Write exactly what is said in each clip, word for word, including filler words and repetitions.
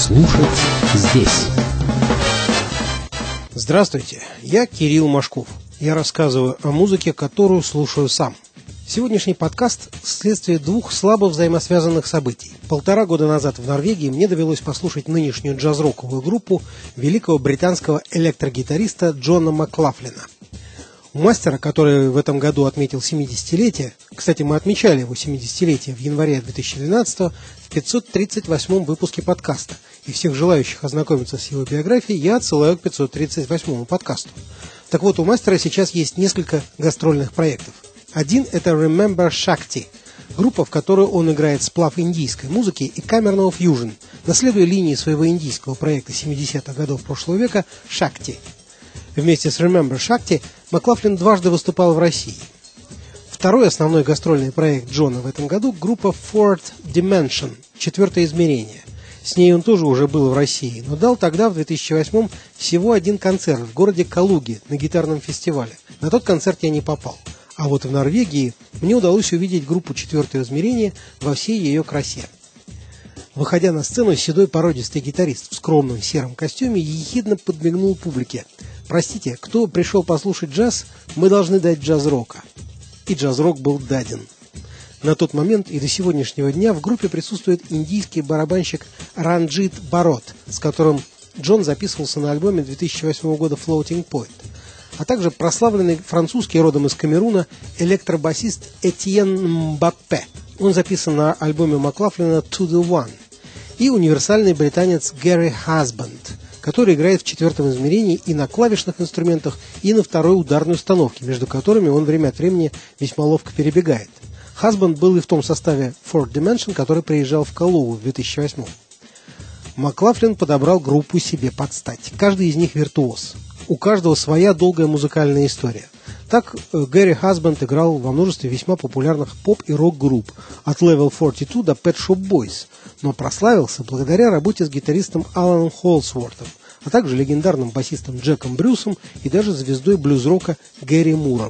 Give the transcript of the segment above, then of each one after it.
Слушать здесь. Здравствуйте, я Кирилл Машков. Я рассказываю о музыке, которую слушаю сам. Сегодняшний подкаст – следствие двух слабо взаимосвязанных событий. Полтора года назад в Норвегии мне довелось послушать нынешнюю джаз-роковую группу великого британского электрогитариста Джона Маклафлина. У мастера, который в этом году отметил семидесятилетие, кстати, мы отмечали его семидесятилетие в январе две тысячи двенадцатого в пятьсот тридцать восьмом выпуске подкаста, и всех желающих ознакомиться с его биографией я отсылаю к пятьсот тридцать восьмому подкасту. Так вот, у мастера сейчас есть несколько гастрольных проектов. Один – это Remember Shakti, группа, в которой он играет сплав индийской музыки и камерного фьюжн, наследуя линии своего индийского проекта семидесятых годов прошлого века Shakti. Вместе с Remember Shakti Маклафлин дважды выступал в России. Второй основной гастрольный проект Джона в этом году – группа Fourth Dimension, четвертое измерение. С ней он тоже уже был в России, но дал тогда, в две тысячи восьмом, всего один концерт в городе Калуге на гитарном фестивале. На тот концерт я не попал. А вот в Норвегии мне удалось увидеть группу «Четвертое измерение» во всей ее красе. Выходя на сцену, седой породистый гитарист в скромном сером костюме ехидно подмигнул публике. «Простите, кто пришел послушать джаз, мы должны дать джаз-рока». И джаз-рок был даден. На тот момент и до сегодняшнего дня в группе присутствует индийский барабанщик Ранджит Барот, с которым Джон записывался на альбоме две тысячи восьмого года «Floating Point», а также прославленный французский родом из Камеруна электробасист Этьен Мбаппе. Он записан на альбоме Маклафлина «To the One». И универсальный британец Гэри Хасбанд, который играет в четвертом измерении и на клавишных инструментах, и на второй ударной установке, между которыми он время от времени весьма ловко перебегает. Хасбанд был и в том составе Fourth Dimension, который приезжал в Калугу в две тысячи восьмом. Маклафлин подобрал группу себе под стать. Каждый из них виртуоз. У каждого своя долгая музыкальная история. Так Гэри Хасбанд играл во множестве весьма популярных поп- и рок-групп, от Level сорок два до Pet Shop Boys, но прославился благодаря работе с гитаристом Аланом Холсвортом, а также легендарным басистом Джеком Брюсом и даже звездой блюз-рока Гэри Муром.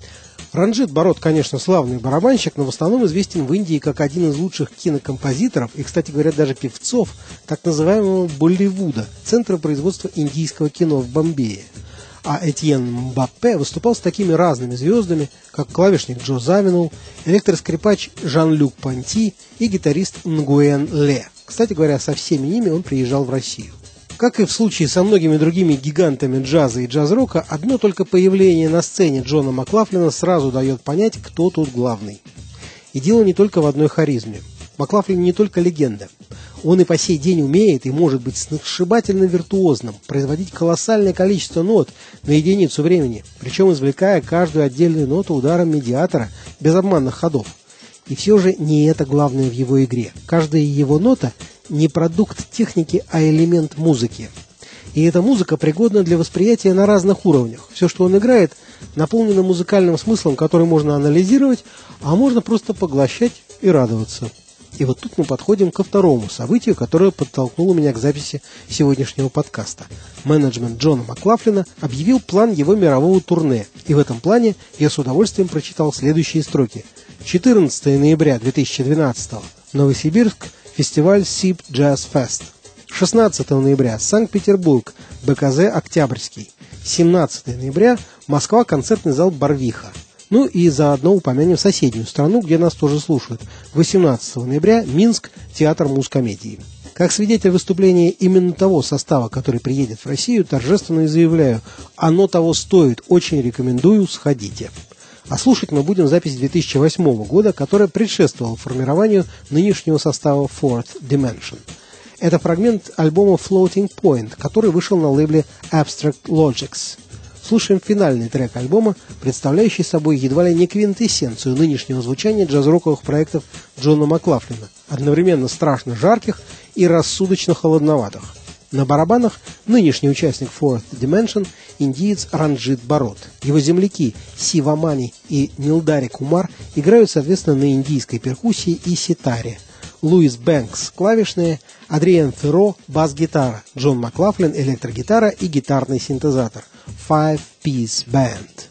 Ранджит Барот, конечно, славный барабанщик, но в основном известен в Индии как один из лучших кинокомпозиторов и, кстати говоря, даже певцов так называемого Болливуда, центра производства индийского кино в Бомбее. А Этьен Мбаппе выступал с такими разными звездами, как клавишник Джо Завинул, электроскрипач Жан-Люк Понти и гитарист Нгуен Ле. Кстати говоря, со всеми ними он приезжал в Россию. Как и в случае со многими другими гигантами джаза и джаз-рока, одно только появление на сцене Джона Маклафлина сразу дает понять, кто тут главный. И дело не только в одной харизме. Маклафлин не только легенда. Он и по сей день умеет и может быть сногсшибательно виртуозным, производить колоссальное количество нот на единицу времени, причем извлекая каждую отдельную ноту ударом медиатора без обманных ходов. И все же не это главное в его игре. Каждая его нота не продукт техники, а элемент музыки. И эта музыка пригодна для восприятия на разных уровнях. Все, что он играет, наполнено музыкальным смыслом, который можно анализировать, а можно просто поглощать и радоваться. И вот тут мы подходим ко второму событию, которое подтолкнуло меня к записи сегодняшнего подкаста. Менеджмент Джона Маклафлина объявил план его мирового турне, и в этом плане я с удовольствием прочитал следующие строки. четырнадцатого ноября две тысячи двенадцатого. Новосибирск. Фестиваль сип Jazz Fest. шестнадцатого ноября. Санкт-Петербург. бэ ка зэ Октябрьский. семнадцатого ноября. Москва. Концертный зал Барвиха. Ну и заодно упомянем соседнюю страну, где нас тоже слушают. восемнадцатого ноября. Минск. Театр музкомедии. Как свидетель выступления именно того состава, который приедет в Россию, торжественно заявляю, оно того стоит, очень рекомендую, сходите. А слушать мы будем запись две тысячи восьмого года, которая предшествовала формированию нынешнего состава Fourth Dimension. Это фрагмент альбома Floating Point, который вышел на лейбле Abstract Logics. Слушаем финальный трек альбома, представляющий собой едва ли не квинтэссенцию нынешнего звучания джаз-роковых проектов Джона Маклафлина, одновременно страшно жарких и рассудочно холодноватых. На барабанах нынешний участник Fourth Dimension – индиец Ранджит Барот. Его земляки Сива Мани и Нилдари Кумар играют, соответственно, на индийской перкуссии и ситаре. Луис Бэнкс – клавишные, Адриен Ферро – бас-гитара, Джон Маклафлин – электрогитара и гитарный синтезатор. Five-piece band.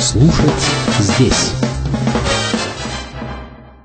Слушать здесь.